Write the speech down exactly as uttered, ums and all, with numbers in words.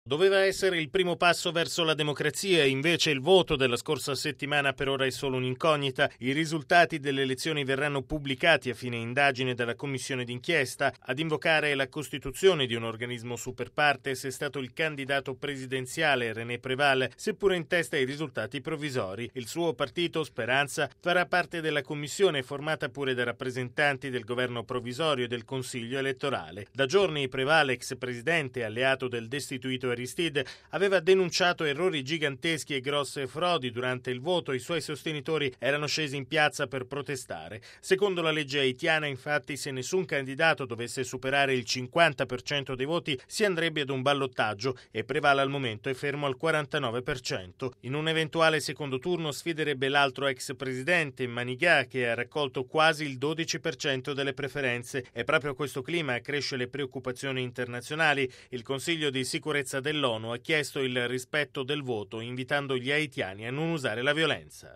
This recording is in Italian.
Doveva essere il primo passo verso la democrazia, invece il voto della scorsa settimana per ora è solo un'incognita. I risultati delle elezioni verranno pubblicati a fine indagine dalla commissione d'inchiesta. Ad invocare la costituzione di un organismo super partes è stato il candidato presidenziale René Préval, seppure in testa ai risultati provvisori. Il suo partito, Speranza, farà parte della commissione formata pure da rappresentanti del governo provvisorio e del consiglio elettorale. Da giorni Préval, ex presidente e alleato del destituito Aristide, aveva denunciato errori giganteschi e grosse frodi durante il voto. I suoi sostenitori erano scesi in piazza per protestare. Secondo la legge haitiana, infatti, se nessun candidato dovesse superare il cinquanta per cento dei voti, si andrebbe ad un ballottaggio e Préval al momento è fermo al quarantanove per cento. In un eventuale secondo turno sfiderebbe l'altro ex presidente, Manigat, che ha raccolto quasi il dodici per cento delle preferenze. E proprio questo clima accresce le preoccupazioni internazionali. Il Consiglio di sicurezza dell'ONU ha chiesto il rispetto del voto, invitando gli haitiani a non usare la violenza.